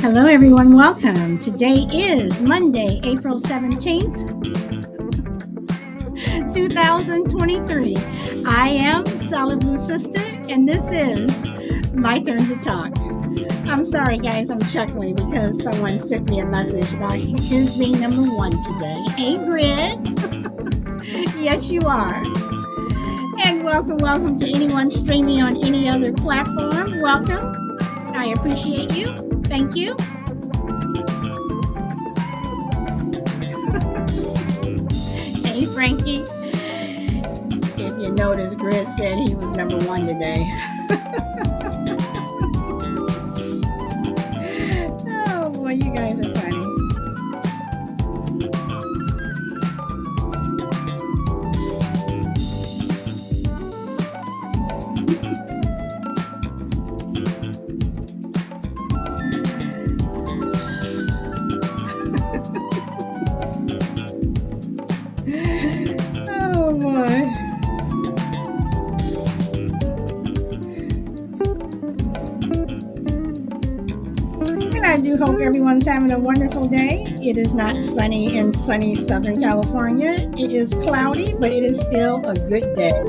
Hello, everyone. Welcome. Today is Monday, April 17th, 2023. I am Solid Blue Sister, and this is my turn to talk. I'm sorry, guys, I'm chuckling because someone sent me a message about his being number one today. Hey, Grid. Yes, you are. And welcome to anyone streaming on any other platform. Welcome. I appreciate you. Thank you. Hey, Frankie. If you notice, Grid said he was number one today. Oh boy, you guys are funny. Oh boy. And I do hope everyone's having a wonderful day. It is not sunny in sunny Southern California. It is cloudy, but it is still a good day.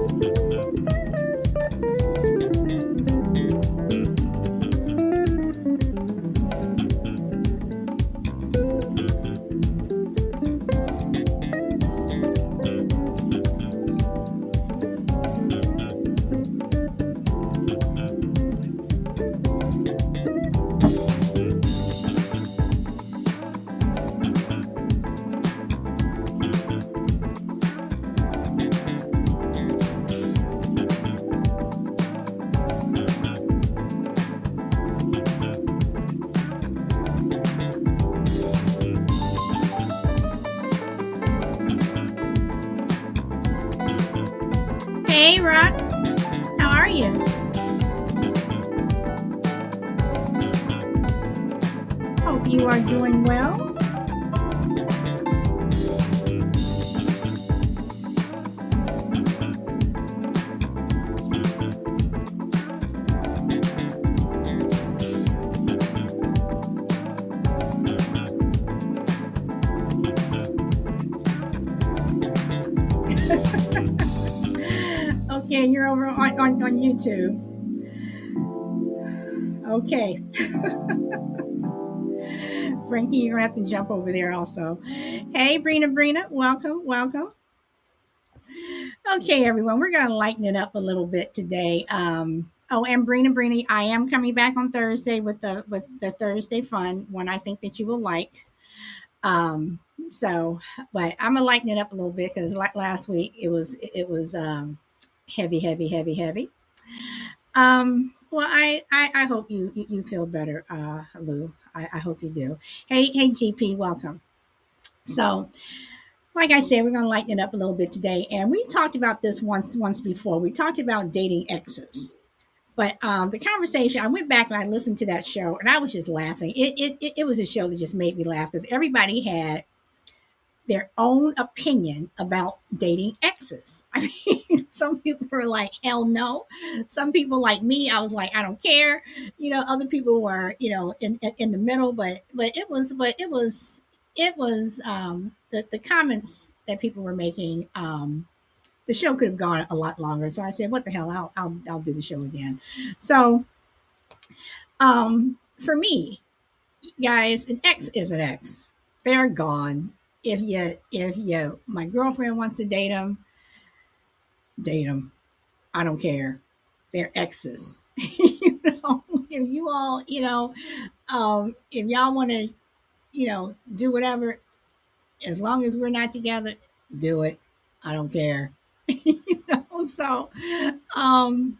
Hey, Rock. How are you? Hope you are doing well. Okay, you're over on YouTube. Okay. Frankie, you're gonna have to jump over there also. Hey, Brina, welcome. Okay, everyone, we're gonna lighten it up a little bit today. Oh, and Brina, I am coming back on Thursday with the Thursday fun one. I think that you will like. Um, so, but I'm gonna lighten it up a little bit because like last week it was heavy. Well, I hope you feel better, Lou. I hope you do. Hey, GP, welcome. So, like I said, we're going to lighten it up a little bit today, and we talked about this once before. We talked about dating exes, but the conversation. I went back and I listened to that show, and I was just laughing. It was a show that just made me laugh because everybody had their own opinion about dating exes. I mean, some people were like, hell no. Some people like me, I was like, I don't care. Other people were, in the middle, but it was the comments that people were making. The show could have gone a lot longer. So I said, what the hell? I'll do the show again. So for me, guys, an ex is an ex. They're gone. If you my girlfriend wants to date them, date them. I don't care. They're exes. If you all, if y'all want to, do whatever, as long as we're not together, do it. I don't care. So, um,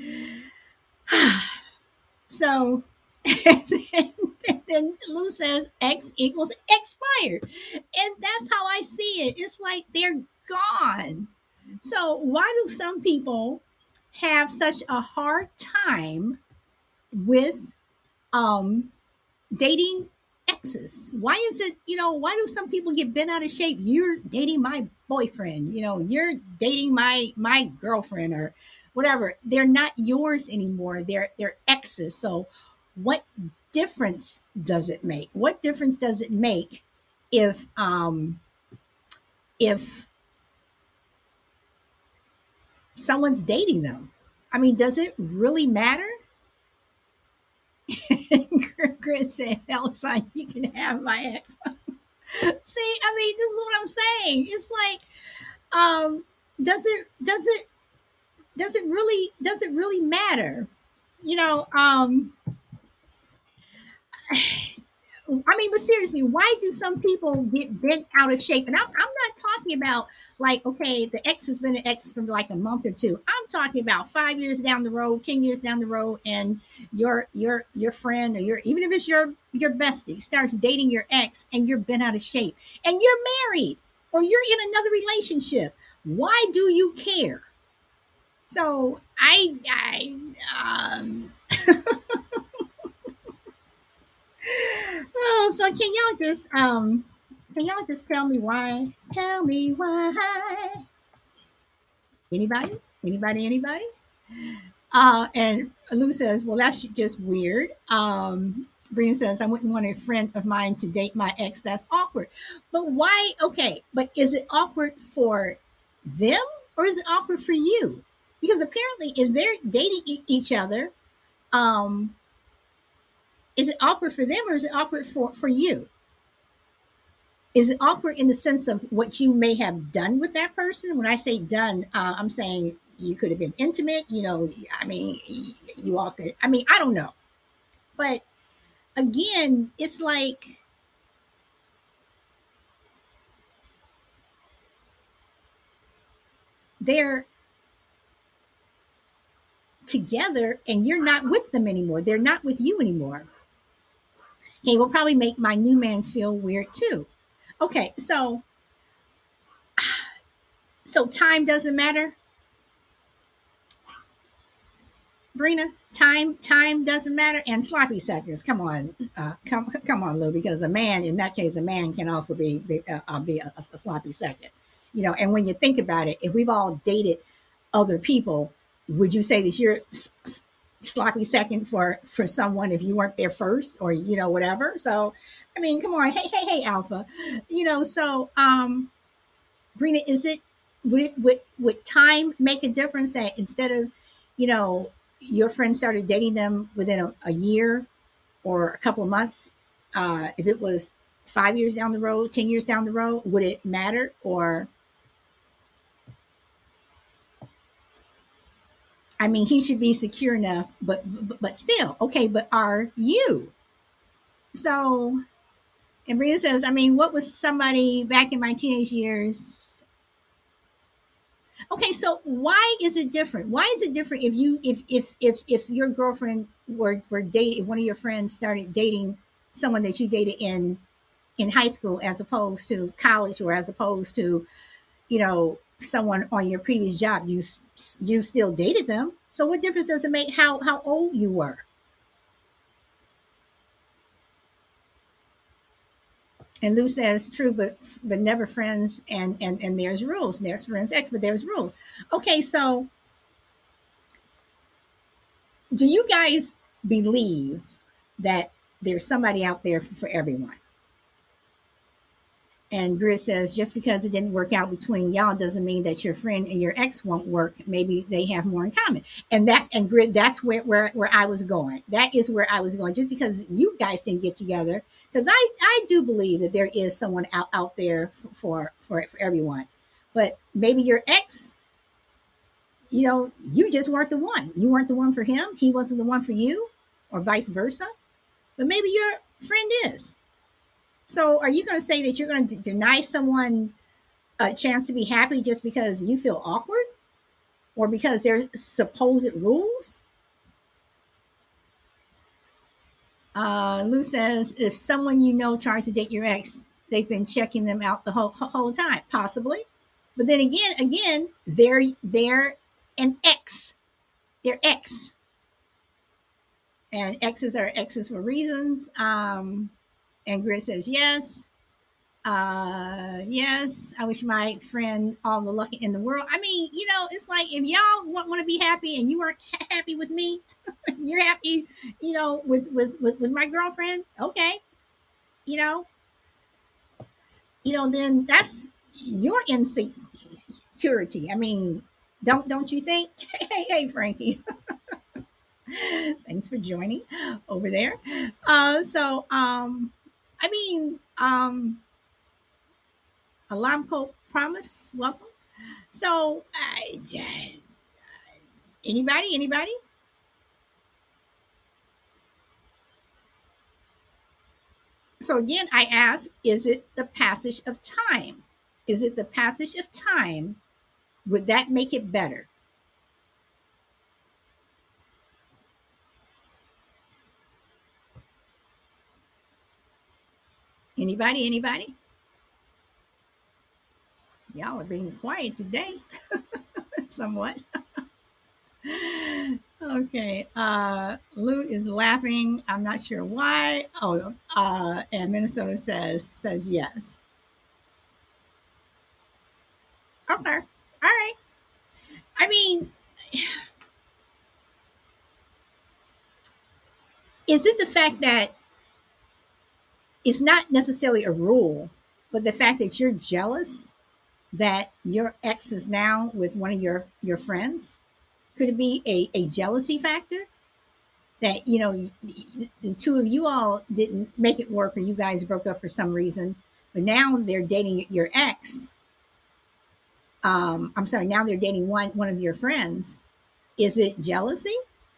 so and then Lou says X equals expired. And that's how I see it. It's like they're gone. So why do some people have such a hard time with um dating exes? Why is it, why do some people get bent out of shape? You're dating my boyfriend, you're dating my girlfriend or whatever. They're not yours anymore. They're exes. So what difference does it make? What difference does it make if if someone's dating them? I mean, does it really matter? Chris said, Elsa, you can have my ex. See, I mean, this is what I'm saying. It's like, does it really matter? You know, I mean, but seriously, why do some people get bent out of shape? And I'm not talking about like, okay, the ex has been an ex for like a month or two. I'm talking about 5 years down the road, 10 years down the road, and your friend or your even if it's your bestie starts dating your ex, and you're bent out of shape, and you're married or you're in another relationship. Why do you care? So oh, so can y'all just tell me why? Tell me why. Anybody? Anybody? And Lou says, well, that's just weird. Brina says, I wouldn't want a friend of mine to date my ex. That's awkward. But why? Okay, but is it awkward for them or is it awkward for you? Because apparently, if they're dating each other, um, is it awkward for them or is it awkward for you? Is it awkward in the sense of what you may have done with that person? When I say done, I'm saying you could have been intimate. You know, I mean, you all could. I mean, I don't know, but again, it's like they're together and you're not with them anymore. They're not with you anymore. Okay, will probably make my new man feel weird too. Okay, so time doesn't matter. Brina, time doesn't matter, and sloppy seconds. Come on, come on, Lou, because a man in that case, a man can also be a sloppy second. You know, and when you think about it, if we've all dated other people, would you say that you're sloppy second for someone if you weren't there first, or you know whatever? So, I mean, come on, hey, Alpha, you know. So, Brina, is it would time make a difference that instead of, you know, your friend started dating them within a year or a couple of months, if it was 5 years down the road, 10 years down the road, would it matter? Or I mean, he should be secure enough, but still, okay. But are you? So, and Brina says, I mean, what was somebody back in my teenage years? Okay, so why is it different? Why is it different if you if your girlfriend were dating, if one of your friends started dating someone that you dated in high school as opposed to college, or as opposed to, you know, someone on your previous job, you still dated them. So what difference does it make how old you were? And Lou says true, but never friends, and there's rules. There's friends X, but there's rules. Okay, so do you guys believe that there's somebody out there for everyone? And Grit says, just because it didn't work out between y'all doesn't mean that your friend and your ex won't work. Maybe they have more in common. And Grit, that's where I was going. That is where I was going. Just because you guys didn't get together, because I do believe that there is someone out there for everyone. But maybe your ex, you know, you just weren't the one. You weren't the one for him. He wasn't the one for you, or vice versa. But maybe your friend is. So are you going to say that you're going to deny someone a chance to be happy just because you feel awkward, or because there's supposed rules? Lou says, if someone you know tries to date your ex, they've been checking them out the whole time, possibly. But then again, they're an ex. They're ex, and exes are exes for reasons. And Grit says yes. Yes, I wish my friend all the luck in the world. I mean, you know, it's like if y'all want to be happy and you weren't happy with me, You're happy, with my girlfriend. Okay, you know, then that's your insecurity. I mean, don't you think? Hey, Frankie, thanks for joining over there. I mean, Alamco Promise, welcome. So, anybody? So again, I ask, is it the passage of time? Is it the passage of time? Would that make it better? Anybody? Y'all are being quiet today, somewhat. Okay. Lou is laughing. I'm not sure why. Oh, and Minnesota says yes. Okay. All right. I mean, is it the fact that it's not necessarily a rule, but the fact that you're jealous that your ex is now with one of your friends? Could it be a jealousy factor that the two of you all didn't make it work, or you guys broke up for some reason, but now they're dating your ex? I'm sorry, now they're dating one of your friends. Is it jealousy?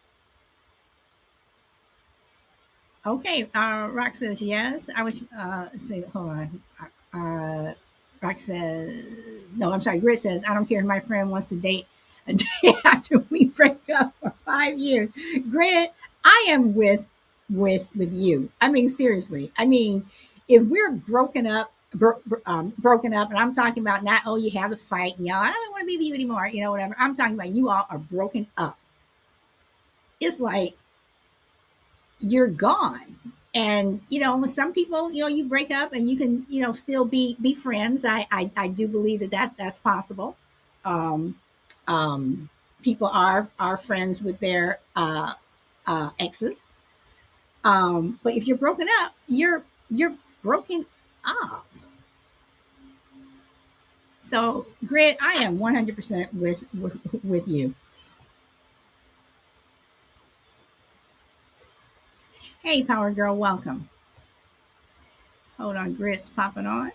Okay, Rock says yes. I wish. Say, hold on. Rock says no. I'm sorry. Grit says I don't care if my friend wants to date a day after we break up for 5 years. Grit, I am with you. I mean, seriously. I mean, if we're broken up, and I'm talking about not, oh, you have the fight, y'all. I don't want to be with you anymore. Whatever. I'm talking about you all are broken up. It's like you're gone. And some people, you break up and you can, still be friends. I do believe that's possible. um People are friends with their exes. But if you're broken up, you're broken up. So, Grit, I am 100% with you. Hey, Power Girl, welcome. Hold on, Grit's popping on.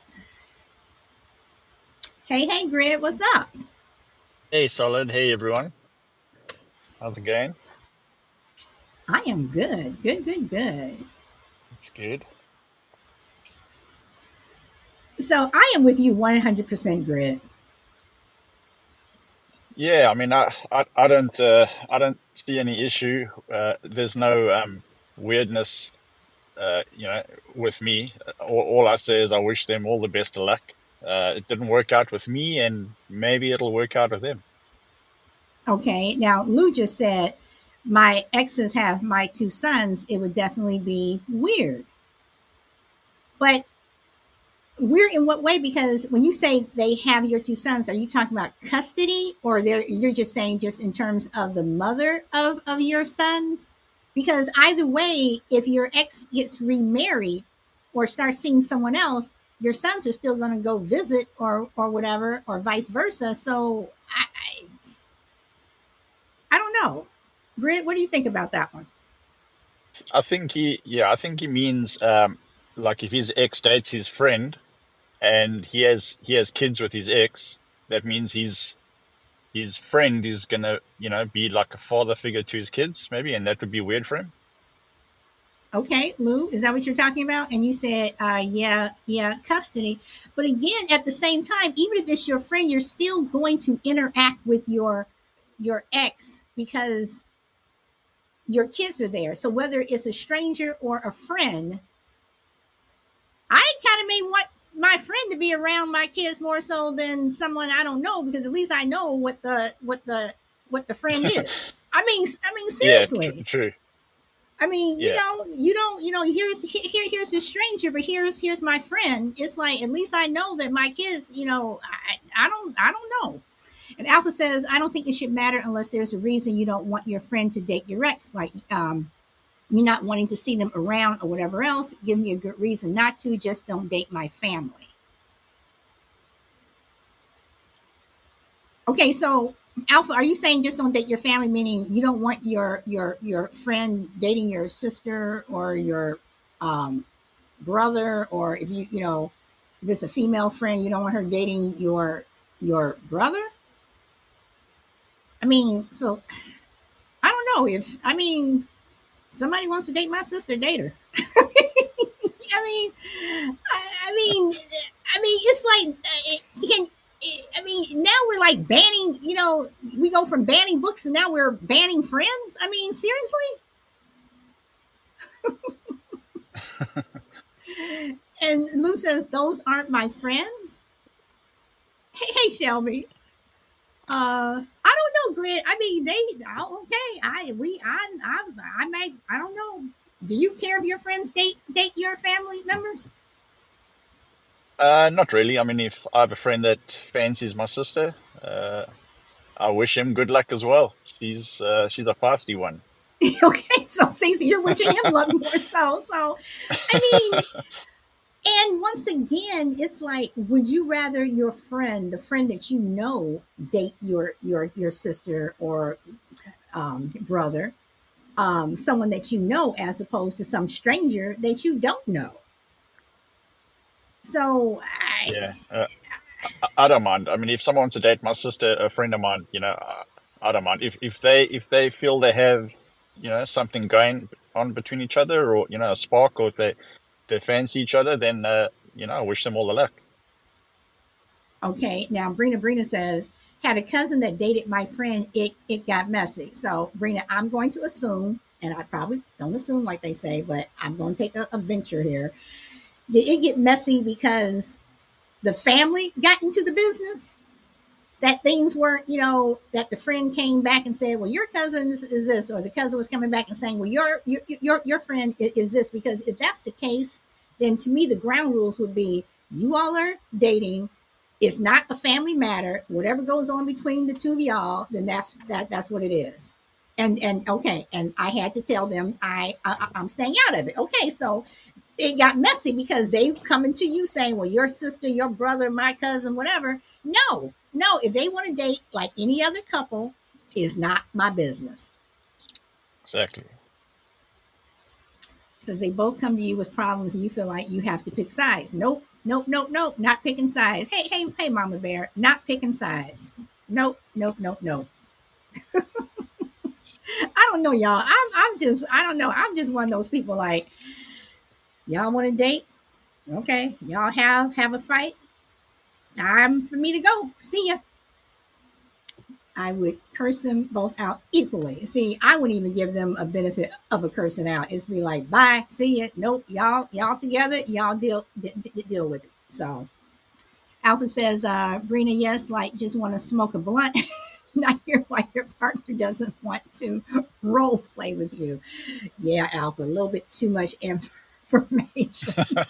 Hey, Grit, what's up? Hey, Solid. Hey, everyone. How's it going? I am good. Good. It's good. So I am with you 100%, Grit. Yeah, I mean, I don't see any issue. There's no weirdness, you know, with me. All I say is I wish them all the best of luck. It didn't work out with me, and maybe it'll work out with them. Okay. Now, Lou just said, my exes have my two sons. It would definitely be weird. But weird in what way? Because when you say they have your two sons, are you talking about custody, or you're just saying just in terms of the mother of your sons? Because either way, if your ex gets remarried or starts seeing someone else, your sons are still going to go visit, or whatever, or vice versa. So I don't know. Britt, what do you think about that one? I think he means like if his ex dates his friend and he has kids with his ex, that means his friend is gonna, be like a father figure to his kids, maybe, and that would be weird for him. Okay, Lou, is that what you're talking about? And you said, yeah, custody. But again, at the same time, even if it's your friend, you're still going to interact with your ex because your kids are there. So whether it's a stranger or a friend, I kind of may want my friend to be around my kids more so than someone I don't know, because at least I know what the friend is. I mean, Yeah, seriously. true. I mean, Yeah, you don't, here's a stranger, but here's my friend. It's like at least I know that my kids, I don't know. And Alpha says, I don't think it should matter unless there's a reason you don't want your friend to date your ex, like you're not wanting to see them around or whatever else. Give me a good reason not to. Just don't date my family. Okay, so Alpha, are you saying just don't date your family, meaning you don't want your friend dating your sister or your um, brother, or if if it's a female friend, you don't want her dating your brother? I mean, so I don't know if somebody wants to date my sister, date her. I mean, I mean, it's like can. I mean, now we're like banning. We go from banning books and now we're banning friends. I mean, seriously. And Lou says those aren't my friends. Hey, Shelby. I don't know, Grit. I mean, okay. I might. I don't know. Do you care if your friends date your family members? Not really. I mean, if I have a friend that fancies my sister, I wish him good luck as well. She's a feisty one. Okay, so Stacey, you're wishing him luck more so. I mean, and once again, it's like, would you rather your friend, the friend that you know, date your sister or brother, someone that you know, as opposed to some stranger that you don't know? So Yeah, I don't mind. I mean, if someone wants to date my sister, a friend of mine, I don't mind. If they feel they have something going on between each other, or a spark, or if they fancy each other, then I wish them all the luck. okay, now Brina says, had a cousin that dated my friend. It got messy. So Brina, I'm going to assume, and I probably don't assume like they say, but I'm going to take a venture here. Did it get messy because the family got into the business? That things weren't, that the friend came back and said, well, your cousin is this, or the cousin was coming back and saying, well, your friend is this. Because if that's the case, then to me, the ground rules would be you all are dating. It's not a family matter. Whatever goes on between the two of y'all, then that's what it is. And okay, and I had to tell them I'm staying out of it. Okay, so it got messy because they coming to you saying, well, your sister, your brother, my cousin, whatever. No, no. If they want to date like any other couple, is not my business. Exactly. Because they both come to you with problems and you feel like you have to pick sides. Nope, nope, nope, nope. Not picking sides. Hey, Mama Bear. Not picking sides. Nope, nope, nope, nope. I don't know, y'all. I don't know. I'm just one of those people like, y'all want to date? Okay. Y'all have a fight? Time for me to go. See ya. I would curse them both out equally. See, I wouldn't even give them a benefit of a cursing out. It's be like, bye, see ya. Nope, y'all together. Y'all deal with it. So Alpha says, Brina, yes, like just want to smoke a blunt. Not hear why your partner doesn't want to role play with you. Yeah, Alpha, a little bit too much information.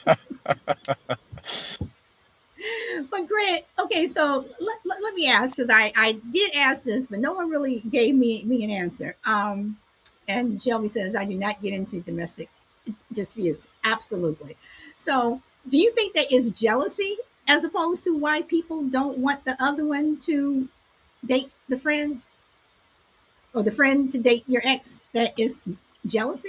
But Grant, okay, so let me ask, because I did ask this, but no one really gave me an answer. And Shelby says I do not get into domestic disputes. Absolutely. So, do you think that is jealousy as opposed to why people don't want the other one to date the friend, or the friend to date your ex? That is jealousy.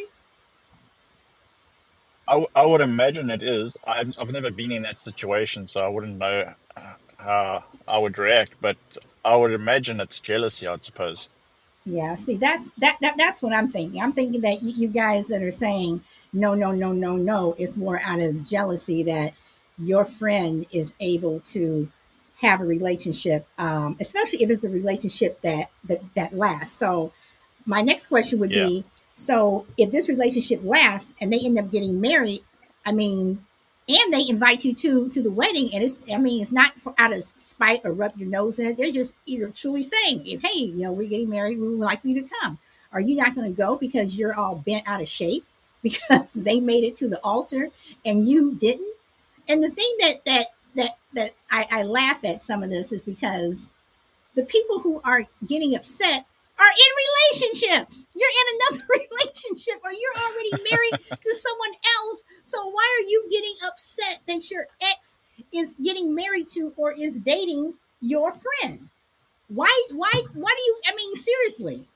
I would imagine it is. I've never been in that situation, so I wouldn't know how I would react. But I would imagine it's jealousy, I'd suppose. Yeah, see, that's what I'm thinking. I'm thinking that you guys that are saying no, no, no, no, no, it's more out of jealousy that your friend is able to have a relationship, especially if it's a relationship that lasts. So my next question would Yeah. be: so if this relationship lasts and they end up getting married, I mean, and they invite you to the wedding, and it's not for out of spite or rub your nose in it. They're just either truly saying, hey, we're getting married, we would like for you to come. Are you not going to go because you're all bent out of shape because they made it to the altar and you didn't? And the thing that I laugh at some of this is because The people who are getting upset are in relationships. You're in another relationship or you're already married to someone else. So why are you getting upset that your ex is getting married to or is dating your friend? Why do you, I mean, seriously.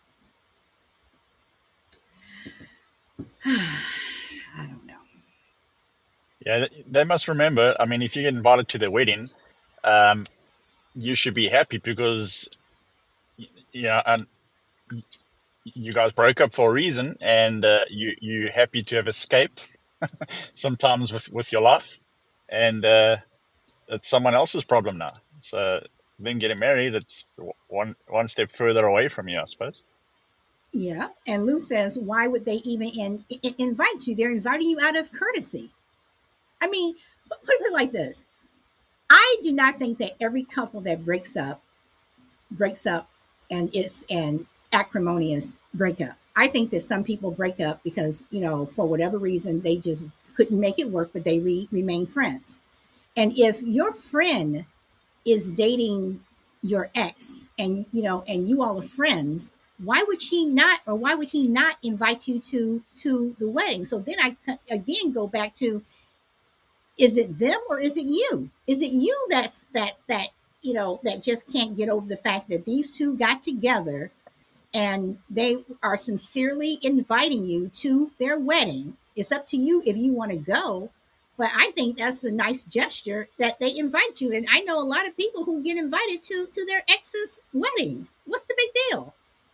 I don't know. Yeah, they must remember. I mean, if you get invited to their wedding, um, you should be happy because and you guys broke up for a reason, and you happy to have escaped sometimes with your life, and it's someone else's problem now. So then getting married, it's one step further away from you, I suppose. Yeah. And Lou says, why would they even invite you? They're inviting you out of courtesy. I mean, put it like this. I do not think that every couple that breaks up and it's an acrimonious breakup. I think that some people break up because, for whatever reason, they just couldn't make it work, but they remain friends. And if your friend is dating your ex and you all are friends, why would she not or why would he not invite you to the wedding? So then I again go back to, is it them or is it you? Is it you that just can't get over the fact that these two got together and they are sincerely inviting you to their wedding? It's up to you if you want to go. But I think that's a nice gesture that they invite you. And I know a lot of people who get invited to their ex's weddings. What's the big deal?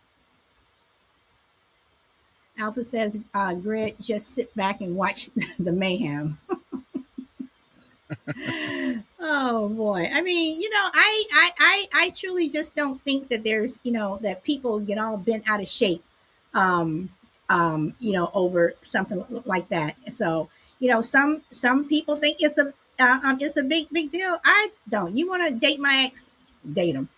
Alpha says, Grit, just sit back and watch the mayhem. Oh boy. I mean, I truly just don't think that there's, that people get all bent out of shape, um, over something like that. So, some people think it's a big deal. I don't. You want to date my ex? Date him.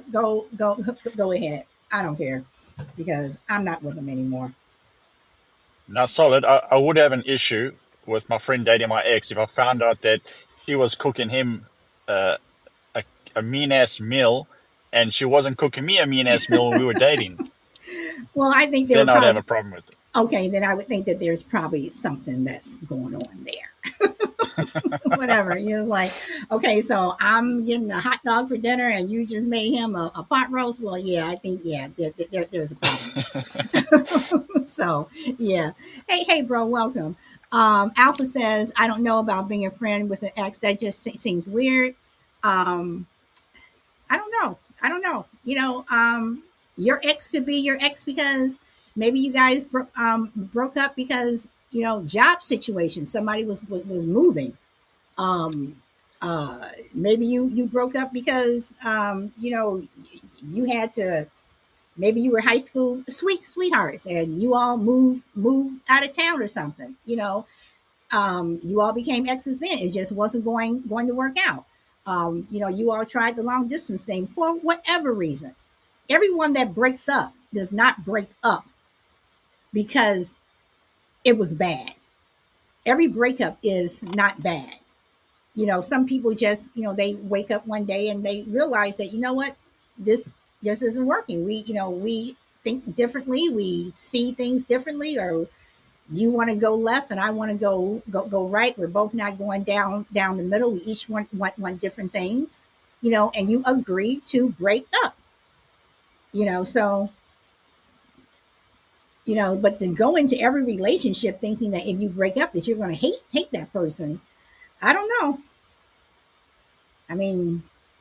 Go ahead. I don't care because I'm not with him anymore. Now, solid. I would have an issue with my friend dating my ex if I found out that she was cooking him uh, a, a mean ass meal, and she wasn't cooking me a mean ass meal when we were dating. Well, I think they were Then I'd have a probably problem with it. okay. Then I would think that there's probably something that's going on there. Whatever. You're like, okay, so I'm getting a hot dog for dinner and you just made him a pot roast. Well, yeah, I think, yeah, there's a problem. So, yeah. Hey, bro, welcome. Alpha says, I don't know about being a friend with an ex. That just seems weird. Um, I don't know. I don't know. Your ex could be your ex because maybe you guys broke up because job situation. Somebody was moving. Um, Maybe you broke up because you had to. Maybe you were high school sweethearts and you all moved out of town or something. You all became exes then. It just wasn't going to work out. You all tried the long distance thing for whatever reason. Everyone that breaks up does not break up because it was bad. Every breakup is not bad. Some people just, they wake up one day and they realize that, this just isn't working. We think differently, we see things differently, or you want to go left and I want to go right. We're both not going down the middle. We each want different things, and you agree to break up, so but to go into every relationship thinking that if you break up that you're going to hate that person, I don't know. I mean,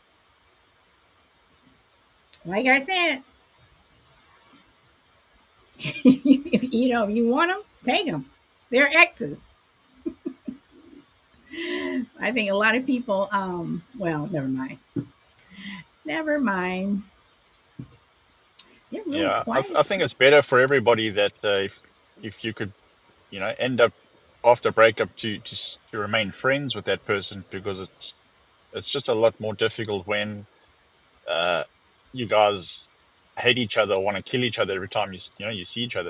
like I said, if you want them, take them. They're exes. I think a lot of people. Well, never mind. Never mind. They're really Yeah, quiet. I think it's better for everybody that if you could, end up after breakup to remain friends with that person because it's just a lot more difficult when uh, you guys hate each other, want to kill each other every time you see each other.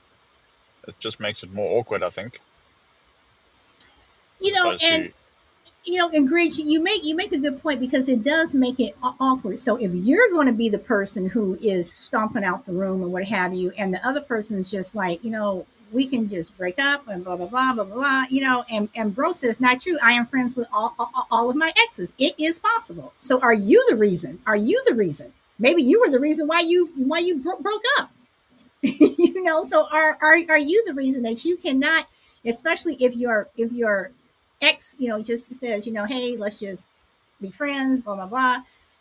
It just makes it more awkward, I think, as opposed And to. And Gridge, you make a good point because it does make it awkward. So if you're going to be the person who is stomping out the room or what have you, and the other person is just like, we can just break up and blah blah blah blah blah, and bro says, not true. I am friends with all of my exes. It is possible. So are you the reason? Are you the reason? Maybe you were the reason why you broke up. So are you the reason that you cannot, especially if your ex just says, hey, let's just be friends, blah blah blah,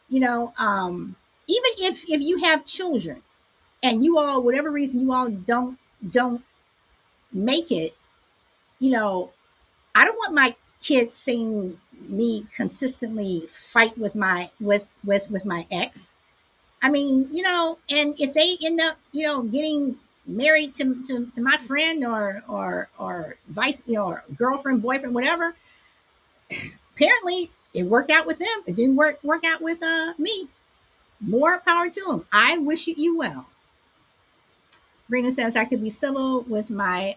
even if you have children and you all, whatever reason, you all don't make it, I don't want my kids seeing me consistently fight with my ex. I mean, and if they end up, getting married to my friend or vice, or girlfriend, boyfriend, whatever, apparently it worked out with them. It didn't work out with me. More power to them. I wish you well. Brina says I could be civil with my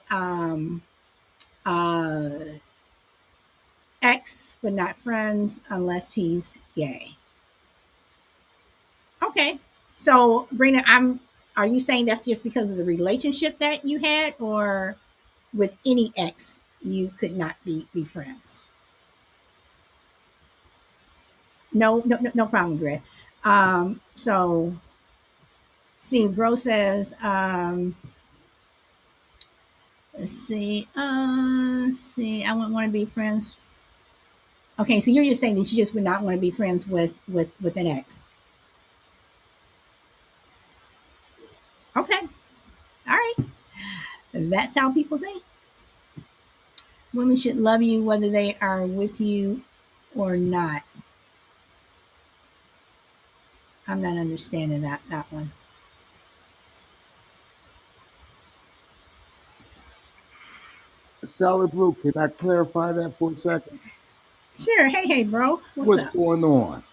uh, ex, but not friends unless he's gay. Okay. So, Brina, are you saying that's just because of the relationship that you had, or with any ex you could not be friends? No problem, Greg. So, see, bro says, let's see, I wouldn't want to be friends. Okay, so you're just saying that you just would not want to be friends with an ex. Okay, all right. That's how people think. Women should love you whether they are with you or not. I'm not understanding that one. Solid Blue, can I clarify that for a second? Sure. Hey, bro. What's What's up? going on?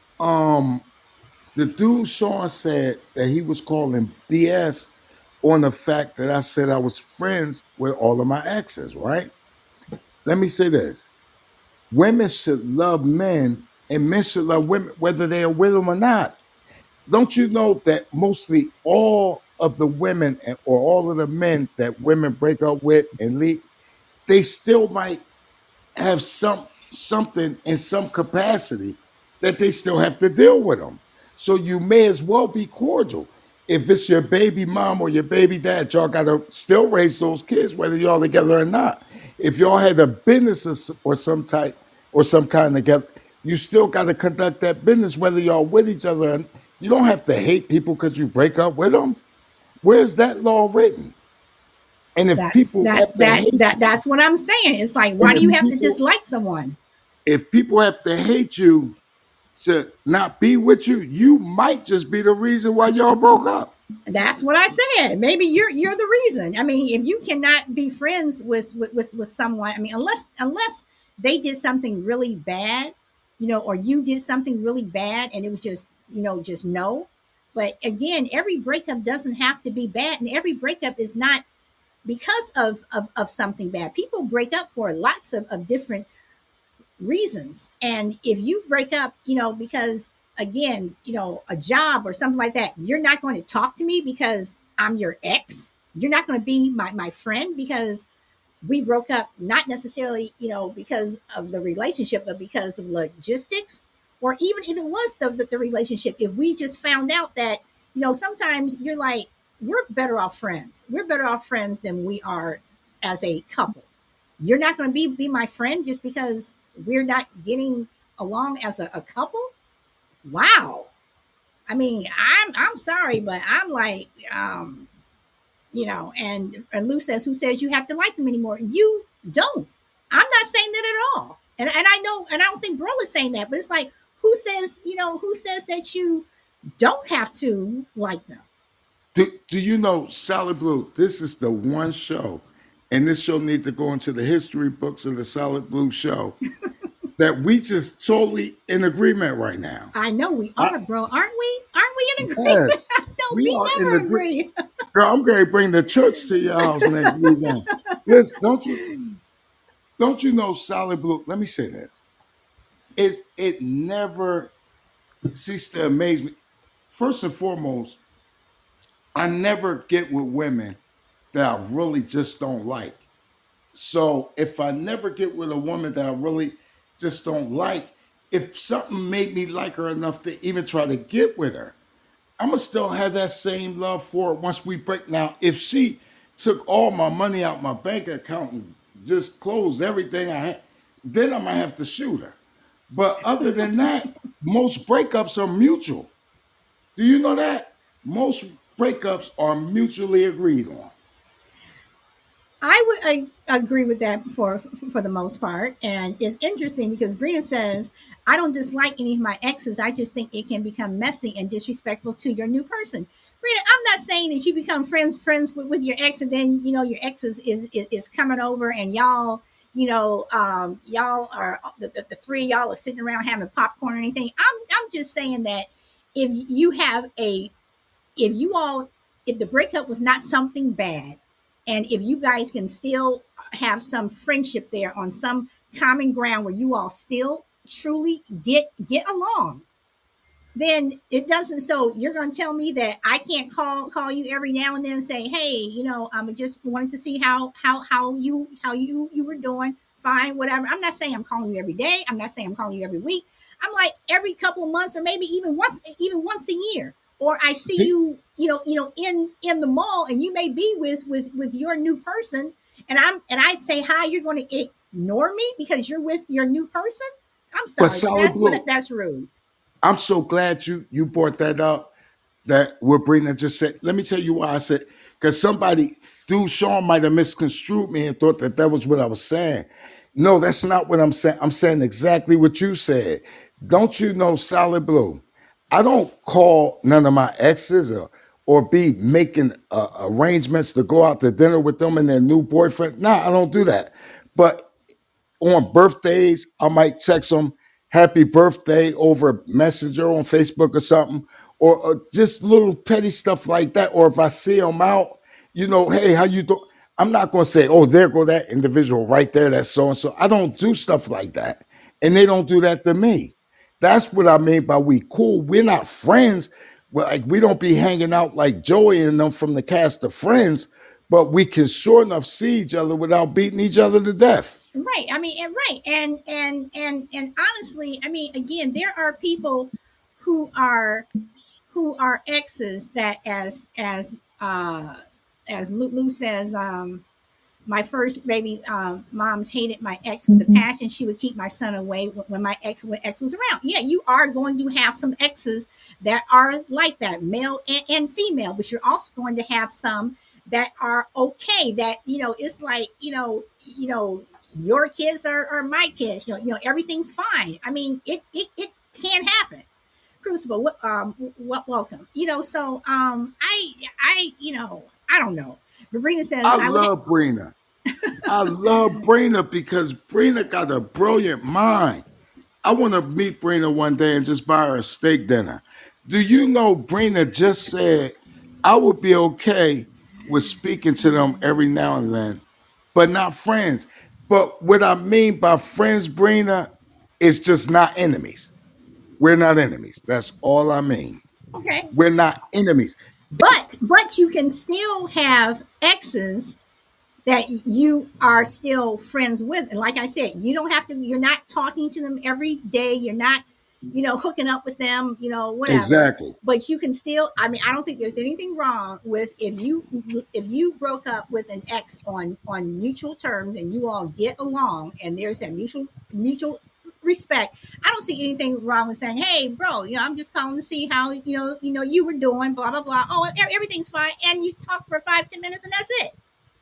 Um, the dude Sean said that he was calling BS on the fact that I said I was friends with all of my exes, right? Let me say this. Women should love men and men should love women whether they are with them or not. Don't you know that mostly all of the women or all of the men that women break up with and leave, they still might have something in some capacity that they still have to deal with them. So you may as well be cordial. If it's your baby mom or your baby dad, y'all gotta still raise those kids, whether y'all together or not. If y'all had a business or some type or some kind together, you still gotta conduct that business, whether y'all with each other. You don't have to hate people because you break up with them. Where's that law written? And if That's people that's have to that hate, that that's what I'm saying. It's like, and why do you if have to people dislike someone? if people have to hate you to not be with you, you might just be the reason why y'all broke up. That's what I said. Maybe you're the reason. I mean, if you cannot be friends with someone, I mean, unless they did something really bad, or you did something really bad, and it was just no. But again, every breakup doesn't have to be bad, and every breakup is not because of something bad. People break up for lots of different reasons. And if you break up, because again, a job or something like that, you're not going to talk to me because I'm your ex. You're not going to be my friend because we broke up, not necessarily, because of the relationship, but because of logistics. Or even if it was the relationship, if we just found out that, sometimes you're like, we're better off friends. We're better off friends than we are as a couple. You're not going to be my friend just because we're not getting along as a couple. Wow. I mean, I'm sorry, but I'm like, and Lou says, who says you have to like them anymore? You don't. I'm not saying that at all. And I know, and I don't think Bro is saying that, but it's like, who says that you don't have to like them? Do you know, Solid Blue? This is the one show, and this show needs to go into the history books of the Solid Blue show that we just totally in agreement right now. I know we I, are, bro. Aren't we? Aren't we in agreement? yes, No, we we are in never agreement. agree. Girl, I'm going to bring the church to your house next weekend. Listen, don't you know, Solid Blue? Let me say this. it never ceased to amaze me. First and foremost, I never get with women that I really just don't like. So if I never get with a woman that I really just don't like, if something made me like her enough to even try to get with her, I'm gonna still have that same love for her once we break. Now, if she took all my money out my bank account and just closed everything I had, then I might have to shoot her. But other than that, most breakups are mutual. Do you know that? Most breakups are mutually agreed on. I would agree with that for the most part, and it's interesting because Brina says, "I don't dislike any of my exes. I just think it can become messy and disrespectful to your new person." Brina, I'm not saying that you become friends with your ex, and then your ex is coming over, and y'all are the three of y'all are sitting around having popcorn or anything. I'm just saying that if you have a if you all if the breakup was not something bad, and if you guys can still have some friendship there on some common ground where you all still truly get along, then it doesn't. So you're going to tell me that I can't call you every now and then and say, hey, I just wanted to see how you were doing. Fine, whatever. I'm not saying I'm calling you every day. I'm not saying I'm calling you every week. I'm like every couple of months, or maybe even once a year. Or I see you, in the mall, and you may be with your new person, and I'd say hi. You're going to ignore me because you're with your new person. I'm But sorry, Solid Blue, that's rude. I'm so glad you brought that up. That what Brina just said. Let me tell you why I said, because dude Sean might have misconstrued me and thought that was what I was saying. No, that's not what I'm saying. I'm saying exactly what you said. Don't you know, Solid Blue? I don't call none of my exes or be making arrangements to go out to dinner with them and their new boyfriend. Nah, I don't do that. But on birthdays, I might text them happy birthday over Messenger on Facebook or something, or just little petty stuff like that. Or if I see them out, hey, how you doing? I'm not going to say, oh, there go that individual right there, that's so and so. I don't do stuff like that, and they don't do that to me. That's what I mean by we cool. We're not friends. We don't be hanging out like Joey and them from the cast of Friends, but we can sure enough see each other without beating each other to death. Right. I mean, and right. And honestly, I mean, again, there are people who are exes that as Lou says, my first baby moms hated my ex with a passion. She would keep my son away when my ex was around. Yeah, you are going to have some exes that are like that, male and female, but you're also going to have some that are okay. That it's like your kids are my kids. Everything's fine. I mean, it can happen. Crucible, what welcome. So I don't know. Sabrina says I I would. love Brina. I love Brina because Brina got a brilliant mind. I want to meet Brina one day and just buy her a steak dinner. Do you know Brina just said I would be okay with speaking to them every now and then, but not friends. But what I mean by friends, Brina, is just not enemies. We're not enemies. That's all I mean. Okay. We're not enemies. But you can still have exes that you are still friends with. And like I said, you're not talking to them every day. You're not, hooking up with them, whatever. Exactly. But you can still, I mean, I don't think there's anything wrong with if you broke up with an ex on mutual terms and you all get along and there's that mutual respect. I don't see anything wrong with saying, hey bro, I'm just calling to see how you were doing, blah blah blah. Oh, everything's fine. And you talk for 5-10 minutes and that's it.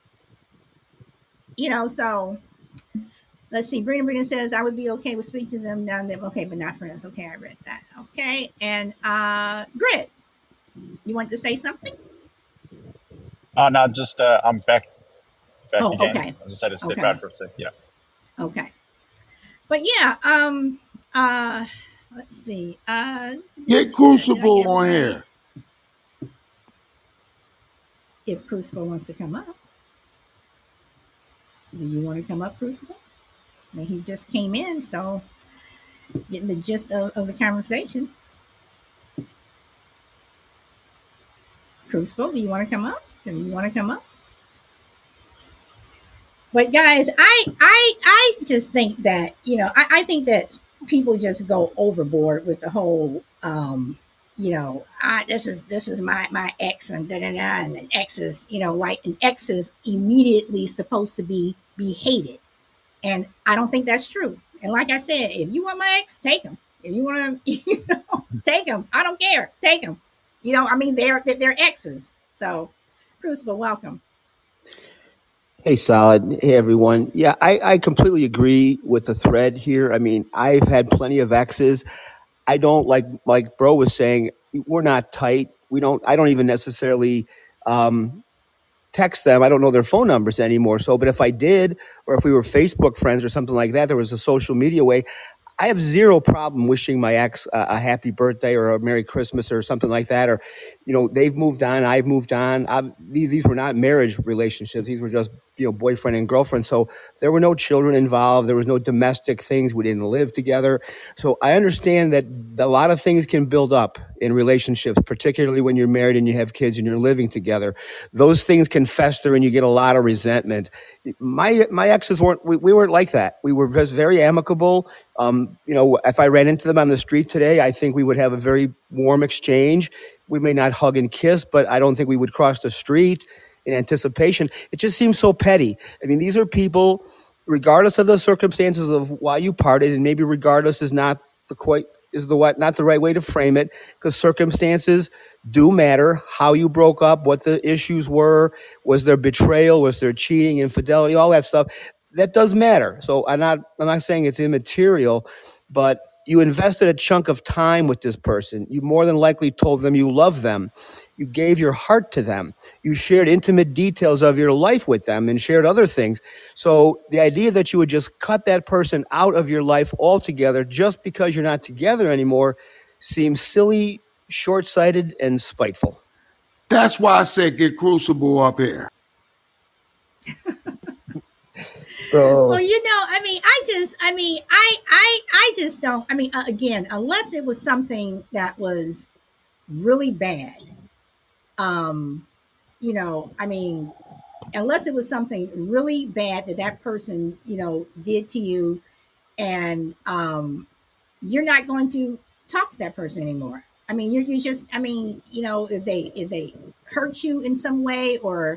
So let's see. Brina says I would be okay with speaking to them down there. Okay, but not friends. Okay, I read that. Okay, and Grit, you want to say something? Oh no, just I'm back Oh, again. okay. I just had to step Okay. out for a sec. Yeah. Okay. But yeah, let's see. Get Crucible on here. If Crucible wants to come up. Do you want to come up, Crucible? I mean, he just came in, so getting the gist of the conversation. Crucible, do you want to come up? Do you want to come up? But guys, I just think that I think that people just go overboard with the whole this is my ex and da da da, and an ex is like an ex is immediately supposed to be hated, and I don't think that's true. And like I said, if you want my ex, take him. If you want to, take him. I don't care. Take him. I mean, they're exes. So, Crucible, welcome. Hey, Solid. Hey, everyone. Yeah, I completely agree with the thread here. I mean, I've had plenty of exes. I don't like Bro was saying, we're not tight. I don't even necessarily text them. I don't know their phone numbers anymore. So, but if I did, or if we were Facebook friends or something like that, there was a social media way. I have zero problem wishing my ex a happy birthday or a Merry Christmas or something like that. Or, they've moved on. I've moved on. These were not marriage relationships. These were just, boyfriend and girlfriend. So there were no children involved. There was no domestic things. We didn't live together. So I understand that a lot of things can build up in relationships, particularly when you're married and you have kids and you're living together. Those things can fester and you get a lot of resentment. My exes we weren't like that. We were just very amicable. If I ran into them on the street today, I think we would have a very warm exchange. We may not hug and kiss, but I don't think we would cross the street in anticipation. It just seems so petty. I mean, these are people, regardless of the circumstances of why you parted, and maybe regardless is not not the right way to frame it, because circumstances do matter. How you broke up, what the issues were, was there betrayal, was there cheating, infidelity, all that stuff. That does matter. So I'm not saying it's immaterial, but you invested a chunk of time with this person. You more than likely told them you love them. You gave your heart to them. You shared intimate details of your life with them and shared other things. So the idea that you would just cut that person out of your life altogether just because you're not together anymore seems silly, short-sighted, and spiteful. That's why I said get Crucible up here. Well, I just don't. Again, unless it was something that was really bad, unless it was something really bad that person, did to you, and you're not going to talk to that person anymore. You're just, if they hurt you in some way, or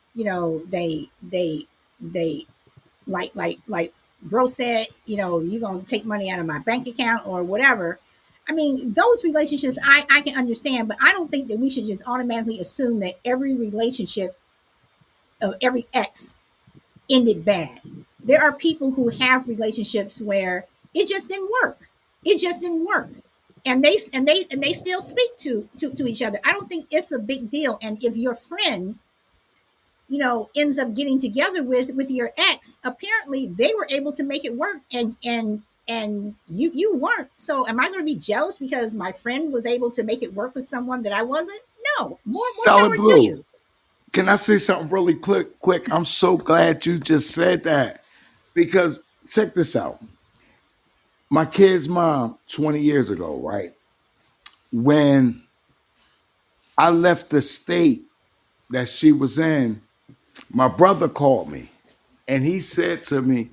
they like Bro said, you're gonna take money out of my bank account or whatever. Those relationships I can understand, but I don't think that we should just automatically assume that every relationship of every ex ended bad. There are people who have relationships where it just didn't work. It just didn't work. And they still speak to each other. I don't think it's a big deal. And if your friend ends up getting together with your ex, apparently they were able to make it work, and you weren't. So am I going to be jealous because my friend was able to make it work with someone that I wasn't? No. More Solid power Blue. to you. Can I say something really quick? I'm so glad you just said that, because check this out. My kid's mom, 20 years ago, right? When I left the state that she was in, my brother called me and he said to me,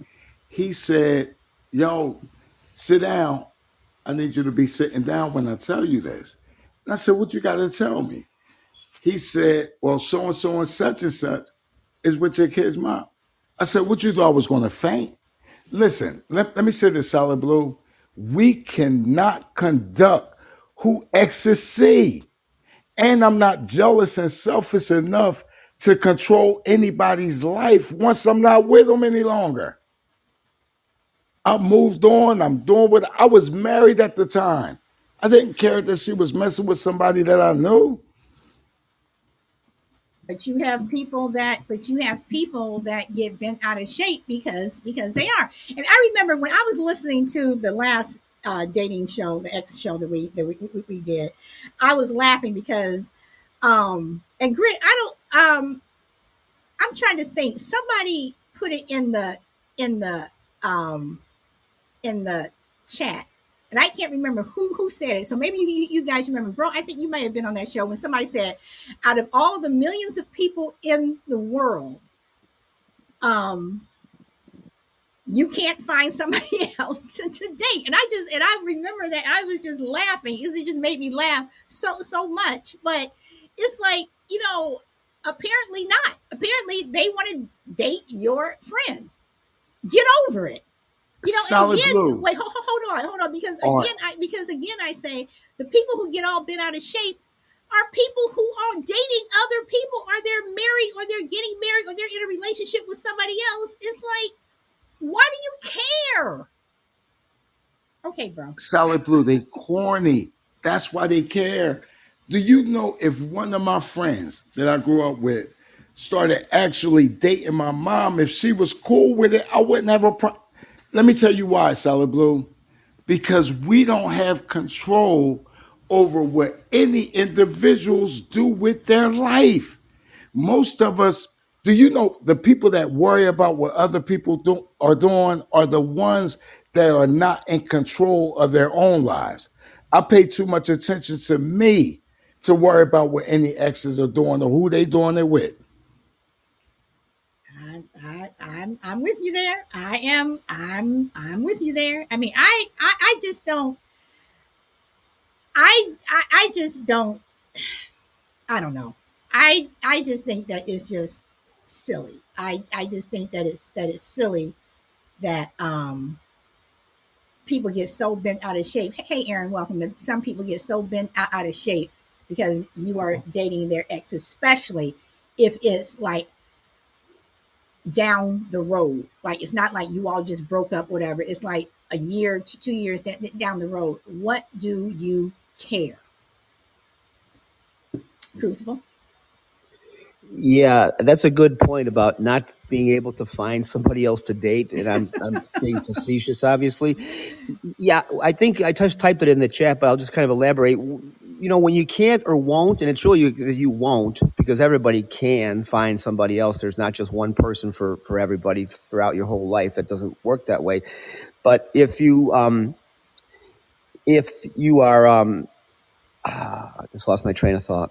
yo, sit down. I need you to be sitting down when I tell you this. And I said, what you got to tell me? He said, well, so-and-so and such is with your kid's mom. I said, what you thought I was going to faint? Listen, let me say this, Solid Blue. We cannot conduct who exes see. And I'm not jealous and selfish enough to control anybody's life once I'm not with them any longer. I moved on. I'm doing what I was married at the time. I didn't care that she was messing with somebody that I knew. But you have people that get bent out of shape because they are. And I remember when I was listening to the last dating show, the X show that we did, I was laughing because and Grit, I'm trying to think. Somebody put it in the chat. and I can't remember who said it. So maybe you guys remember, bro. I think you may have been on that show when somebody said, out of all the millions of people in the world, you can't find somebody else to date. And I remember that I was just laughing. It just made me laugh so much. But it's like, apparently not. Apparently they want to date your friend. Get over it. And Solid again, Blue. wait, hold on, because All again, I say the people who get all bent out of shape are people who are dating other people, or they're married, or they're getting married, or they're in a relationship with somebody else. It's like, why do you care? Okay, bro. Solid Blue, they corny. That's why they care. Do you know if one of my friends that I grew up with started actually dating my mom, if she was cool with it, I wouldn't have a problem. Let me tell you why, Solid Blue. Because we don't have control over what any individuals do with their life. Most of us, do you know the people that worry about what other people are doing are the ones that are not in control of their own lives? I pay too much attention to me to worry about what any exes are doing or who they doing it with. I'm with you there. I'm with you there. I mean, I just don't. I just don't. I don't know. I just think that it's just silly. I just think that it's silly that people get so bent out of shape. Hey, Aaron, welcome. Some people get so bent out of shape because you are dating their ex, especially if it's like down the road. Like, it's not like you all just broke up, whatever. It's like a year to 2 years down the road. What do you care? Crucible. Yeah, that's a good point about not being able to find somebody else to date. And I'm being facetious, obviously. Yeah, I think I just typed it in the chat, but I'll just kind of elaborate. When you can't or won't, and it's really you won't, because everybody can find somebody else. There's not just one person for everybody throughout your whole life. That doesn't work that way. But if you are, I just lost my train of thought.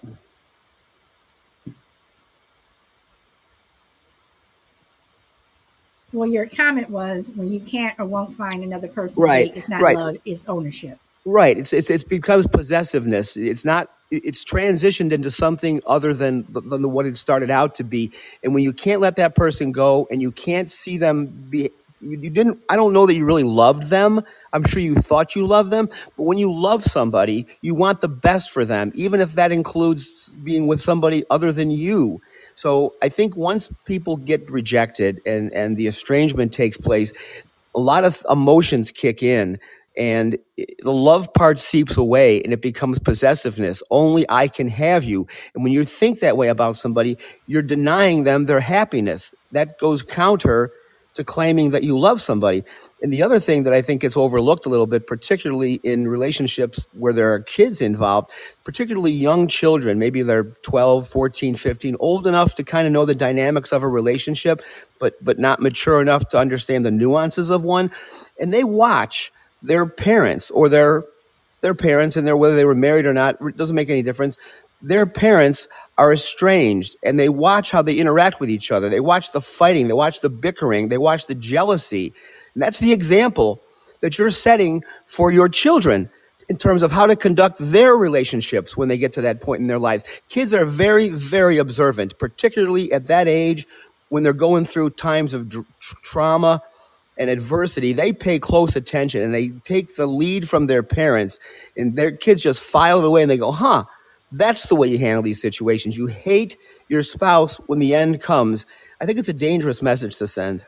Well, your comment was, when you can't or won't find another person Right, to date, it's not right. love, it's ownership. Right. It's becomes possessiveness. It's not. It's transitioned into something other than what it started out to be. And when you can't let that person go, and you can't see them be, you didn't. I don't know that you really loved them. I'm sure you thought you loved them, but when you love somebody, you want the best for them, even if that includes being with somebody other than you. So I think once people get rejected and the estrangement takes place, a lot of emotions kick in, and the love part seeps away, and it becomes possessiveness. Only I can have you. And when you think that way about somebody, you're denying them their happiness. That goes counter to claiming that you love somebody. And the other thing that I think gets overlooked a little bit, particularly in relationships where there are kids involved, particularly young children, maybe they're 12, 14, 15, old enough to kind of know the dynamics of a relationship, but not mature enough to understand the nuances of one. And they watch their parents or their parents, and whether they were married or not, it doesn't make any difference. Their parents are estranged, and they watch how they interact with each other. They watch the fighting, they watch the bickering, they watch the jealousy. And that's the example that you're setting for your children in terms of how to conduct their relationships when they get to that point in their lives. Kids are very, very observant, particularly at that age when they're going through times of trauma and adversity. They pay close attention, and they take the lead from their parents, and their kids just file it away, and they go, that's the way you handle these situations. You hate your spouse when the end comes. I think it's a dangerous message to send.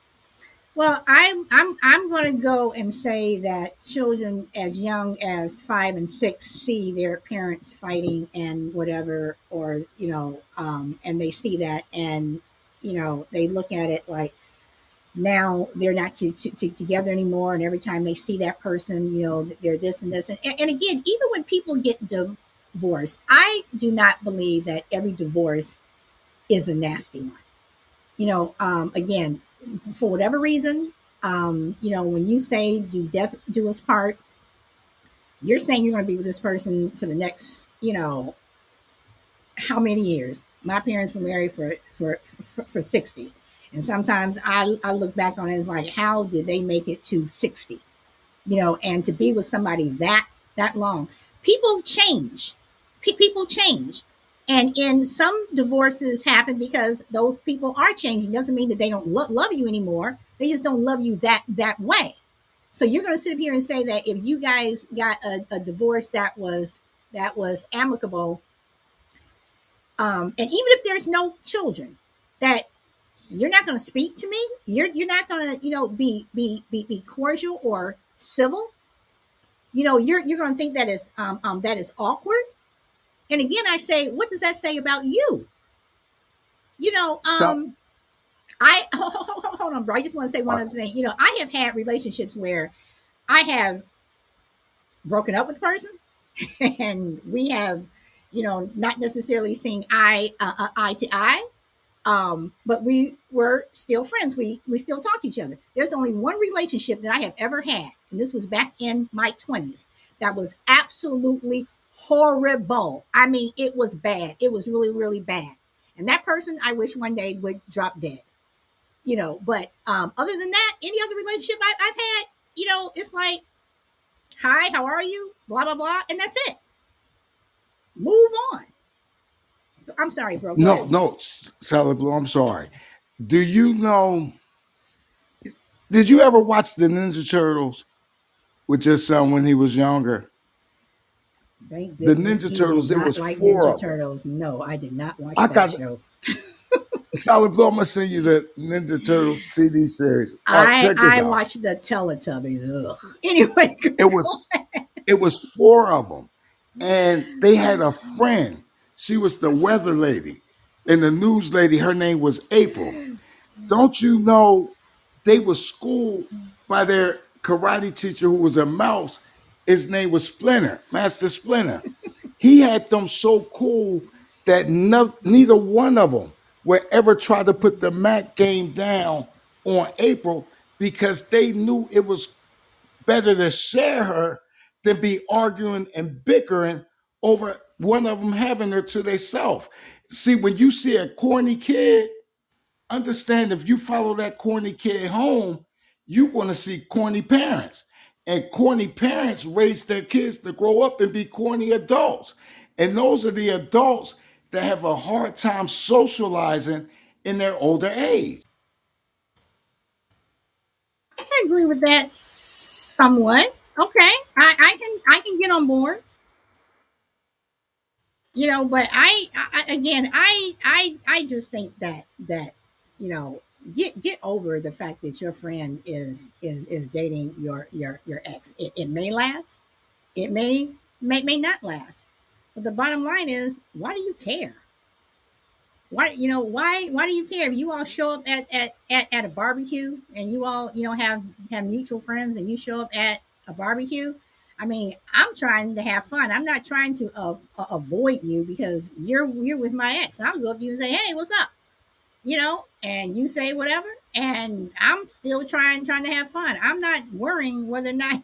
Well, I'm going to go and say that children as young as 5 and 6 see their parents fighting and whatever, or and they see that, and they look at it like, now they're not together anymore, and every time they see that person, they're this and this, and again, even when people get divorced, I do not believe that every divorce is a nasty one. Again, for whatever reason, when you say do death do us part, You're saying you're going to be with this person for the next, how many years? My parents were married for 60. And sometimes I look back on it as like, how did they make it to 60? And to be with somebody that long. People change. People change. And in some divorces happen because those people are changing. Doesn't mean that they don't love you anymore. They just don't love you that way. So you're going to sit up here and say that if you guys got a divorce that was amicable, and even if there's no children, that you're not going to speak to me. You're not going to be cordial or civil. You're going to think that is awkward. And again, I say, what does that say about you? So, I hold on, bro. I just want to say one other thing. I have had relationships where I have broken up with the person, and we have, not necessarily seeing eye to eye. But we were still friends. We still talk to each other. There's only one relationship that I have ever had, and this was back in my 20s. That was absolutely horrible. I mean, it was bad. It was really, really bad. And that person, I wish one day would drop dead. But other than that, any other relationship I've had, it's like, hi, how are you? Blah blah blah, and that's it. Move on. I'm sorry, bro. no, Salad Blue, I'm sorry. Do you know, did you ever watch the Ninja Turtles with your son when he was younger? Thank The goodness Ninja he Turtles, did it not was like four Ninja of them. Turtles. No, I did not watch I that got show. Salad Blue, I'm gonna send you the Ninja Turtles CD series. I Check this I out. watched the Teletubbies. Ugh. Anyway, It was four of them, and they had a friend. She was the weather lady, and the news lady. Her name was April. Don't you know they were schooled by their karate teacher who was a mouse? His name was Splinter, Master Splinter. He had them so cool that neither one of them would ever try to put the Mac game down on April because they knew it was better to share her than be arguing and bickering over one of them having her to themselves. See, when you see a corny kid, understand if you follow that corny kid home, you're going to see corny parents. And corny parents raise their kids to grow up and be corny adults. And those are the adults that have a hard time socializing in their older age. I can agree with that somewhat. Okay, I can get on board. But I just think that you know get over the fact that your friend is dating your ex. It may last. It may not last. But the bottom line is, why do you care? Why do you care if you all show up at a barbecue, and you all have mutual friends, and you show up at a barbecue? I mean, I'm trying to have fun. I'm not trying to avoid you because you're with my ex. I'll go up to you and say, hey, what's up? And you say whatever, and I'm still trying to have fun. I'm not worrying whether or not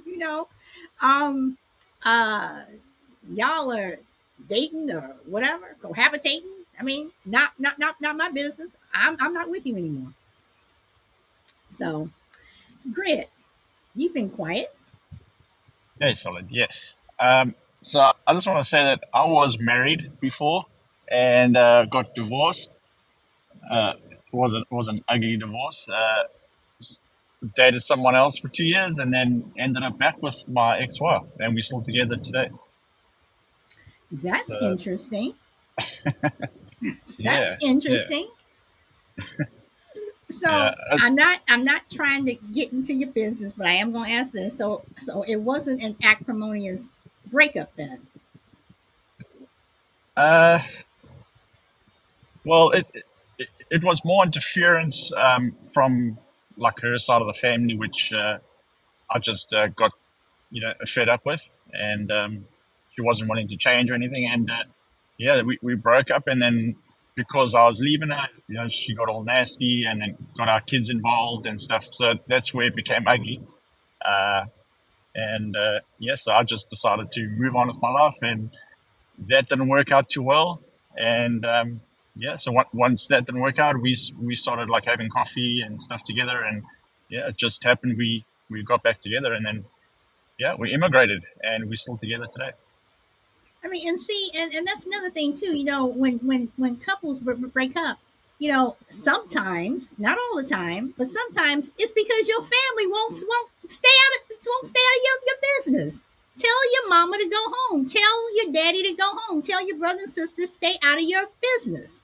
um uh y'all are dating or whatever, cohabitating. I mean, not my business. I'm not with you anymore. So, Grit, you've been quiet. Yeah, solid. Yeah. So I just want to say that I was married before and got divorced. It was an ugly divorce. Dated someone else for 2 years and then ended up back with my ex-wife, and we're still together today. That's So interesting. That's yeah, yeah, interesting. yeah. So I'm not trying to get into your business, but I am going to ask this. So it wasn't an acrimonious breakup then. Uh, well, it was more interference from like her side of the family, which I just got fed up with, and she wasn't wanting to change or anything, and yeah, we broke up, and then because I was leaving her, she got all nasty, and then got our kids involved and stuff. So that's where it became ugly. Uh, And so I just decided to move on with my life, and that didn't work out too well. And so once that didn't work out, we started like having coffee and stuff together, and it just happened. We got back together, and then we immigrated, and we're still together today. I mean, and see, and that's another thing too. When couples break up, sometimes, not all the time, but sometimes it's because your family won't stay out of your business. Tell your mama to go home. Tell your daddy to go home. Tell your brother and sister stay out of your business.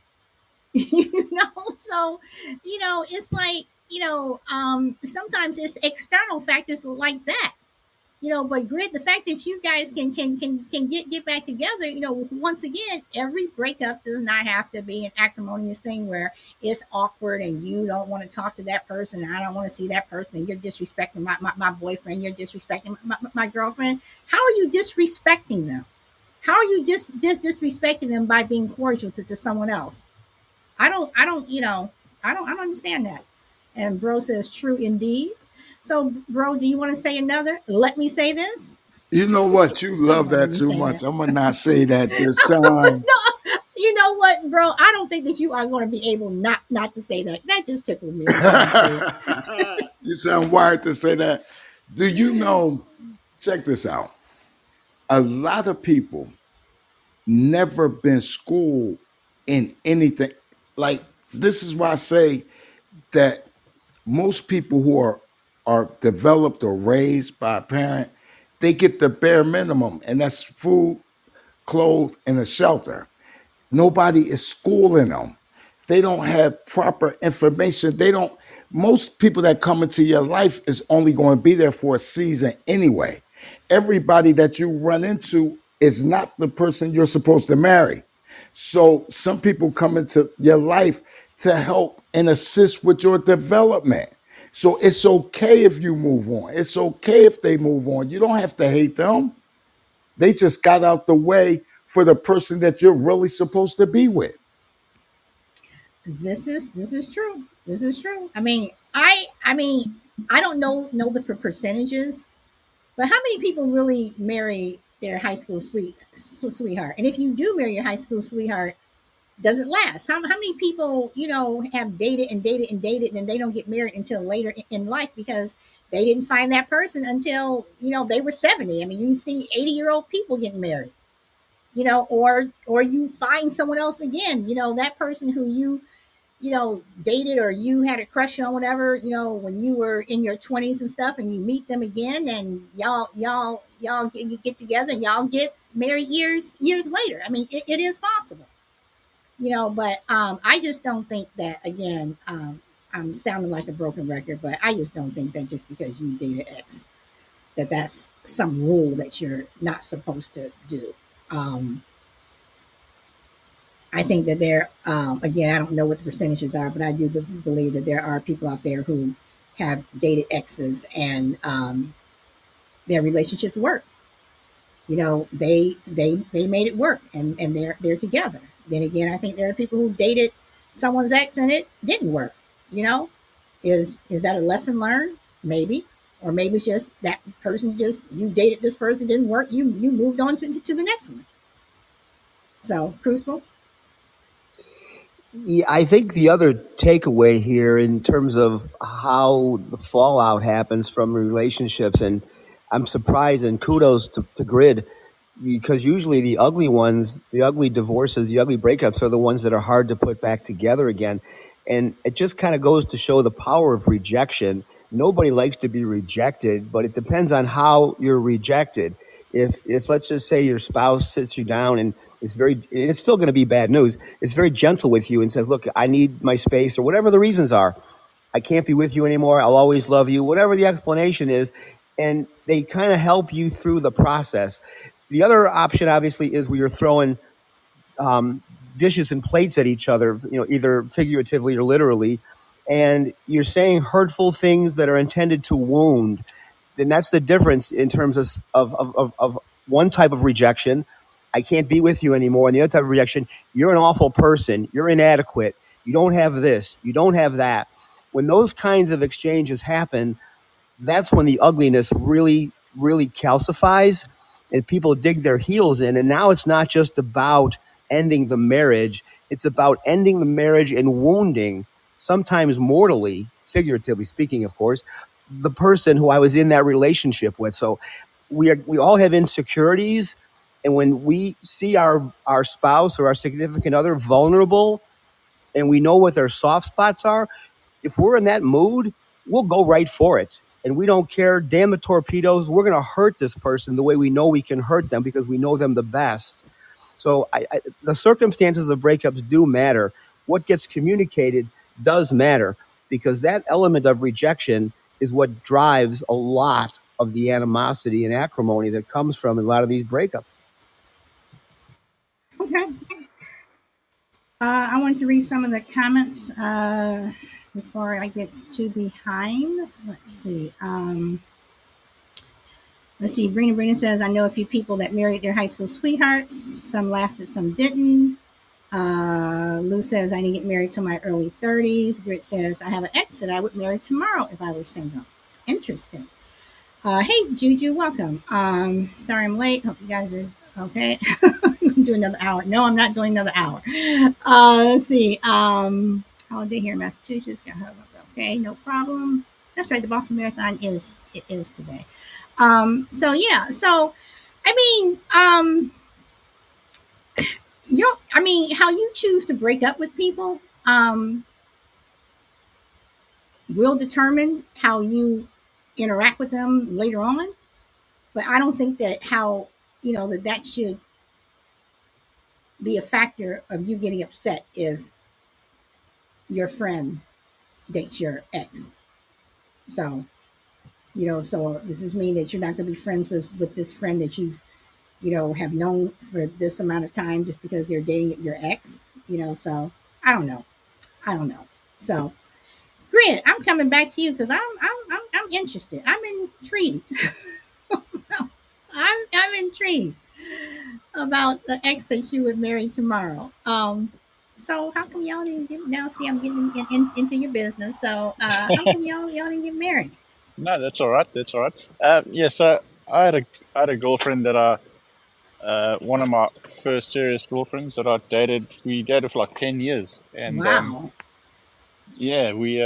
So it's like sometimes it's external factors like that. But Grit, the fact that you guys can get back together, once again, every breakup does not have to be an acrimonious thing where it's awkward and you don't want to talk to that person. I don't want to see that person. You're disrespecting my boyfriend. You're disrespecting my girlfriend. How are you disrespecting them? How are you disrespecting them by being cordial to someone else? I don't understand that. And bro says, true indeed. So, bro, do you want to say another? Let me say this. You know what? You love that too much. I'm gonna not say that this time. No, you know what, bro? I don't think that you are going to be able not to say that. That just tickles me. You sound wired to say that. Do you know? Check this out. A lot of people never been schooled in anything. Like, this is why I say that most people who are developed or raised by a parent, they get the bare minimum, and that's food, clothes, and a shelter. Nobody is schooling them. They don't have proper information. Most people that come into your life is only going to be there for a season anyway. Everybody that you run into is not the person you're supposed to marry. So some people come into your life to help and assist with your development. So it's okay if you move on. It's okay if they move on. You don't have to hate them. They just got out the way for the person that you're really supposed to be with. This is true. This is true. I mean, I don't know the percentages, but how many people really marry their high school sweetheart? And if you do marry your high school sweetheart, does it last? How many people have dated and dated and dated, and they don't get married until later in life because they didn't find that person until they were 70. I mean, you see 80-year-old people getting married, or you find someone else again, that person who you dated or you had a crush on, whatever, when you were in your 20s and stuff, and you meet them again, and y'all get together and y'all get married years later. I mean, it is possible. But I just don't think that, again, I'm sounding like a broken record, but I just don't think that just because you dated X, that's some rule that you're not supposed to do. I think that there, again, I don't know what the percentages are, but I do believe that there are people out there who have dated exes and their relationships work. They made it work, and they're together. Then again, I think there are people who dated someone's ex and it didn't work. Is that a lesson learned? Maybe, or maybe it's just that person you dated this person, didn't work. You moved on to the next one. So, Crucible. Yeah, I think the other takeaway here in terms of how the fallout happens from relationships, and I'm surprised, and kudos to Grid, because usually the ugly ones, the ugly divorces, the ugly breakups are the ones that are hard to put back together again. And it just kind of goes to show the power of rejection. Nobody likes to be rejected, but it depends on how you're rejected. If let's just say your spouse sits you down and it's still going to be bad news. It's very gentle with you and says, look, I need my space, or whatever the reasons are. I can't be with you anymore. I'll always love you, whatever the explanation is. And they kind of help you through the process. The other option, obviously, is where you're throwing dishes and plates at each other, either figuratively or literally, and you're saying hurtful things that are intended to wound. Then that's the difference in terms of one type of rejection. I can't be with you anymore. And the other type of rejection, you're an awful person. You're inadequate. You don't have this. You don't have that. When those kinds of exchanges happen, that's when the ugliness really really calcifies and people dig their heels in. And now it's not just about ending the marriage, it's about ending the marriage and wounding, sometimes mortally, figuratively speaking, of course, the person who I was in that relationship with. So we all have insecurities. And when we see our spouse or our significant other vulnerable and we know what their soft spots are, if we're in that mood, we'll go right for it. And we don't care, damn the torpedoes. We're going to hurt this person the way we know we can hurt them because we know them the best. So the circumstances of breakups do matter. What gets communicated does matter because that element of rejection is what drives a lot of the animosity and acrimony that comes from a lot of these breakups. Okay. I wanted to read some of the comments before I get too behind. Let's see. Brina says, I know a few people that married their high school sweethearts. Some lasted, some didn't. Lou says, I didn't get married till my early 30s. Grit says, I have an ex that I would marry tomorrow if I were single. Interesting. Hey, Juju, welcome. Sorry I'm late. Hope you guys are okay. Do another hour. No, I'm not doing another hour. Let's see. Holiday here in Massachusetts. Okay, no problem. That's right. The Boston Marathon is today. So yeah. So, I mean, how you choose to break up with people, will determine how you interact with them later on. But I don't think that that should be a factor of you getting upset if your friend dates your ex. So, so does this mean that you're not going to be friends with this friend that you've, have known for this amount of time just because they're dating your ex? So I don't know. So, Grant, I'm coming back to you because I'm interested. I'm intrigued. I'm intrigued about the ex that you would marry tomorrow. So how come y'all didn't get? Now, see, I'm getting into your business. So how come y'all didn't get married? No, that's all right. That's all right. Yeah, so I had a girlfriend that one of my first serious girlfriends that I dated. We dated for like 10 years, and Wow. yeah,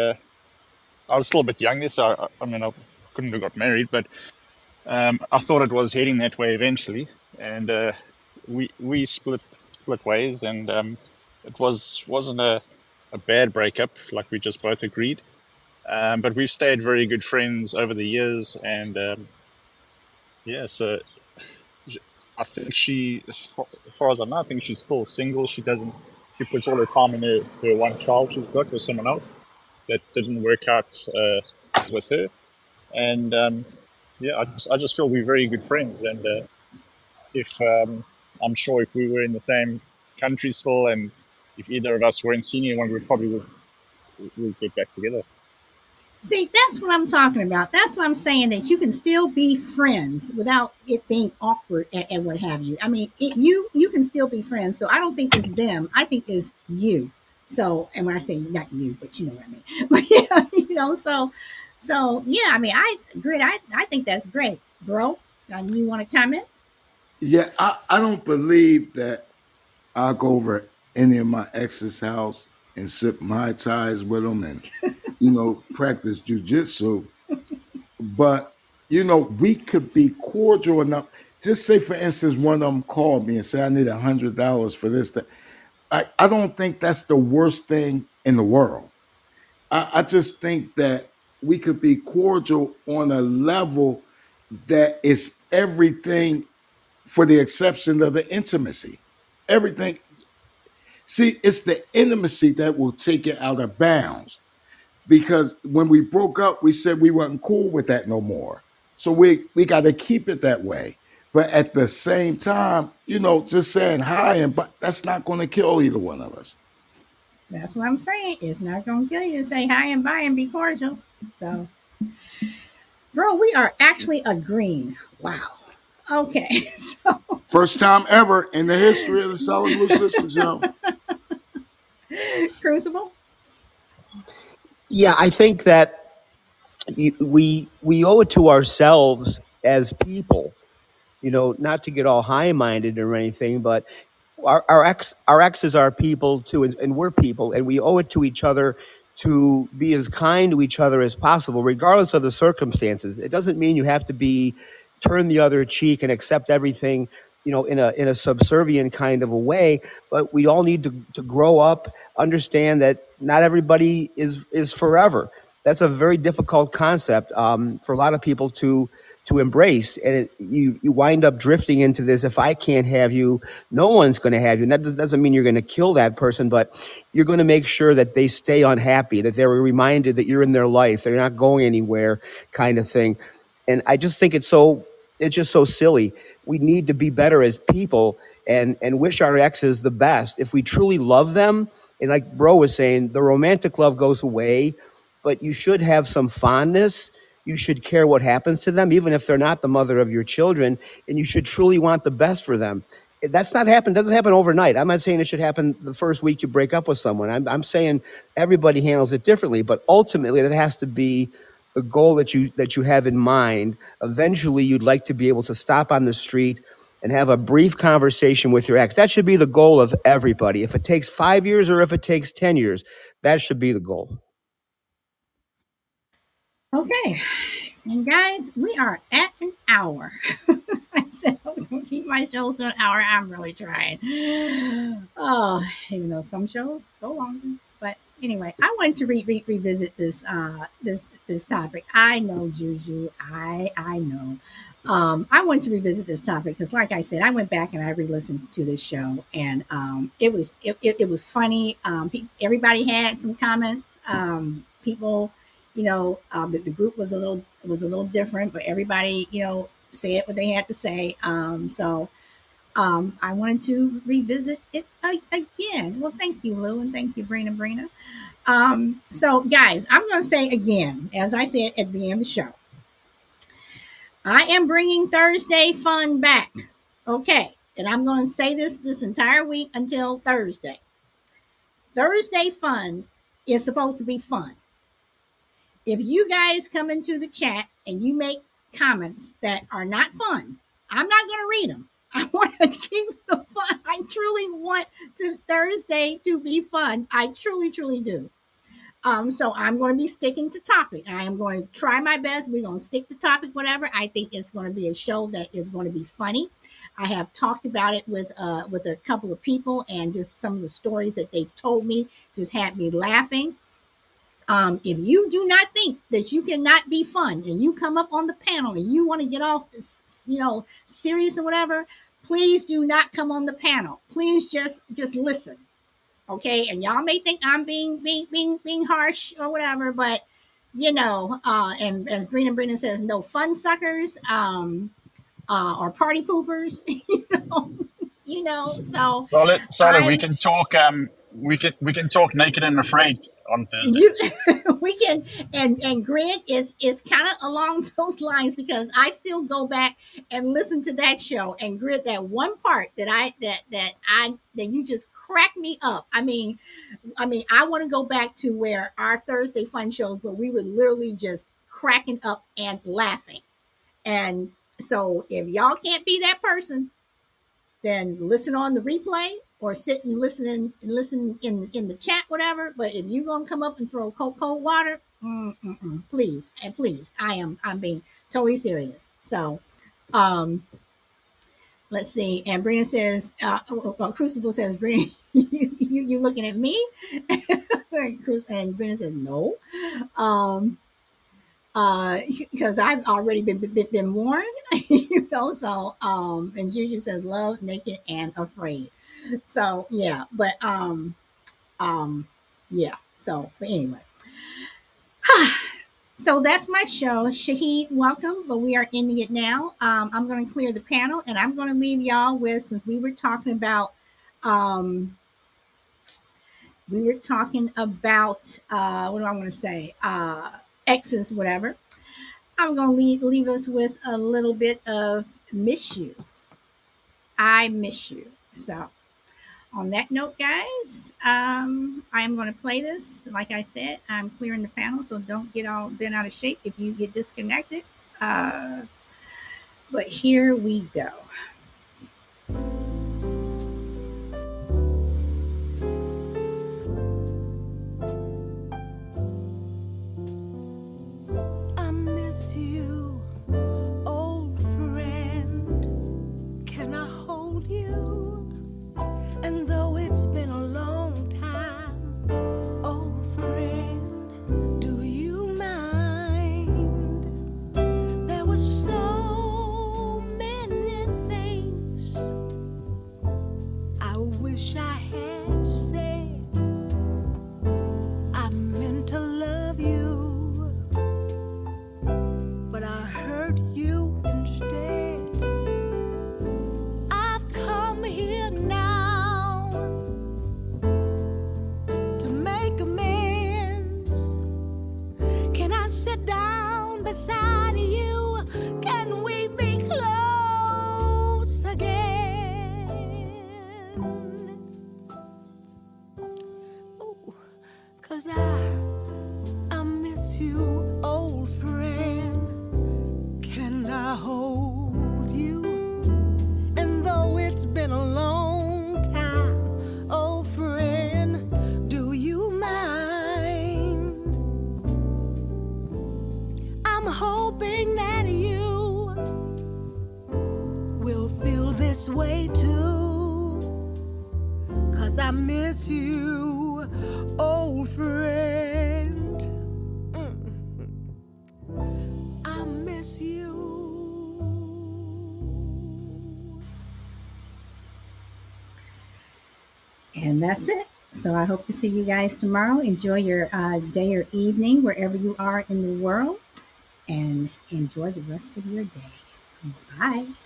I was still a bit younger, so I couldn't have got married, but I thought it was heading that way eventually, and we split ways, and it wasn't a bad breakup, like we just both agreed. But we've stayed very good friends over the years, and yeah, so I think as far as I know, I think she's still single. She puts all her time in her one child she's got with someone else that didn't work out with her, and yeah, I just feel we're very good friends, and if I'm sure if we were in the same country still, and if either of us were in senior one, we probably would get back together. See, that's what I'm talking about. That's what I'm saying, that you can still be friends without it being awkward and what have you. I mean, you can still be friends. So I don't think it's them. I think it's you. So, and when I say not you, but you know what I mean. But yeah, so yeah. I mean, I think that's great, bro. You want to comment? Yeah, I don't believe that I'll go over any of my ex's house and sip Mai Tais with them and, practice jujitsu. But, we could be cordial enough. Just say, for instance, one of them called me and said, I need $100 for this. I don't think that's the worst thing in the world. I just think that we could be cordial on a level that is everything for the exception of the intimacy. Everything. See, it's the intimacy that will take it out of bounds. Because when we broke up, we said we wasn't cool with that no more. So we got to keep it that way. But at the same time, just saying hi but that's not going to kill either one of us. That's what I'm saying. It's not going to kill you to say hi and bye and be cordial. So, bro, we are actually agreeing. Wow. Okay. So first time ever in the history of the Solid Blue Sisters show. Crucible? Yeah, I think that we owe it to ourselves as people, not to get all high minded or anything, but our exes are people too, and we're people, and we owe it to each other to be as kind to each other as possible, regardless of the circumstances. It doesn't mean you have to be turn the other cheek and accept everything, in a subservient kind of a way. But we all need to grow up, understand that not everybody is forever. That's a very difficult concept for a lot of people to embrace, and you wind up drifting into this. If I can't have you, no one's going to have you. And that doesn't mean you're going to kill that person, but you're going to make sure that they stay unhappy, that they're reminded that you're in their life, they're not going anywhere, kind of thing. And I just think it's just so silly. We need to be better as people and wish our exes the best. If we truly love them, and like Bro was saying, the romantic love goes away, but you should have some fondness. You should care what happens to them, even if they're not the mother of your children, and you should truly want the best for them. That's not happen. Doesn't happen overnight. I'm not saying it should happen the first week you break up with someone. I'm saying everybody handles it differently, but ultimately that has to be the goal that you have in mind. Eventually, you'd like to be able to stop on the street and have a brief conversation with your ex. That should be the goal of everybody. If it takes 5 years or if it takes 10 years, that should be the goal. Okay. And guys, we are at an hour. I said I was going to keep my shows to an hour. I'm really trying. Oh, even though some shows go longer. But anyway, I wanted to revisit this topic. I know, Juju. I know. I wanted to revisit this topic because, like I said, I went back and I re-listened to this show, and it was funny. Everybody had some comments. People, the group was a little different, but everybody, said what they had to say. So I wanted to revisit it again. Well, thank you, Lou, and thank you, Brina. So guys, I'm going to say again, as I said at the beginning of the show, I am bringing Thursday fun back. Okay. And I'm going to say this entire week until Thursday. Thursday fun is supposed to be fun. If you guys come into the chat and you make comments that are not fun, I'm not going to read them. I want to keep the fun. I truly want Thursday to be fun. I truly, truly do. So I'm going to be sticking to topic. I am going to try my best. We're going to stick to topic, whatever. I think it's going to be a show that is going to be funny. I have talked about it with a couple of people, and just some of the stories that they've told me just had me laughing. If you do not think that you cannot be fun and you come up on the panel and you want to get off, serious or whatever, please do not come on the panel. Please just listen. Okay, and y'all may think I'm being harsh or whatever, but and as Brina says, no fun suckers, or party poopers, So Solid. We can talk. We can talk naked and afraid on Thursday. We can, and Grant is kind of along those lines, because I still go back and listen to that show, and Grant, that one part that you just crack me up. I mean, I want to go back to where our Thursday fun shows where we were literally just cracking up and laughing. And so if y'all can't be that person, then listen on the replay or sit and listen in the chat, whatever. But if you're gonna come up and throw cold water, please, I'm being totally serious. So, let's see. And Brina says, Crucible says, Brina, you looking at me? And Brina says, no. Because I've already been warned, So, and Juju says, love, naked, and afraid. So yeah, but yeah. So, but anyway, so that's my show. Shahid, welcome, but we are ending it now. I'm going to clear the panel, and I'm going to leave y'all with, since we were talking about, what do I want to say? Exes, whatever. I'm going to leave us with a little bit of Miss You. I miss you. So on that note, guys, I'm going to play this. Like I said, I'm clearing the panel, so don't get all bent out of shape if you get disconnected. But here we go. I miss you, old friend. Can I hold you? And though it's been a long time, old friend, do you mind? There were so many things I wish I had said. I meant to love you, but I hurt you instead. I've come here now to make amends. Can I sit down beside you? Can we be close again? Ooh, 'cause I miss you, old friend. Can I hold you? And though it's been a long time, old friend, do you mind? I'm hoping that you will feel this way too, 'cause I miss you, old friend. I miss you. And that's it. So I hope to see you guys tomorrow. Enjoy your day or evening wherever you are in the world, and enjoy the rest of your day. Bye.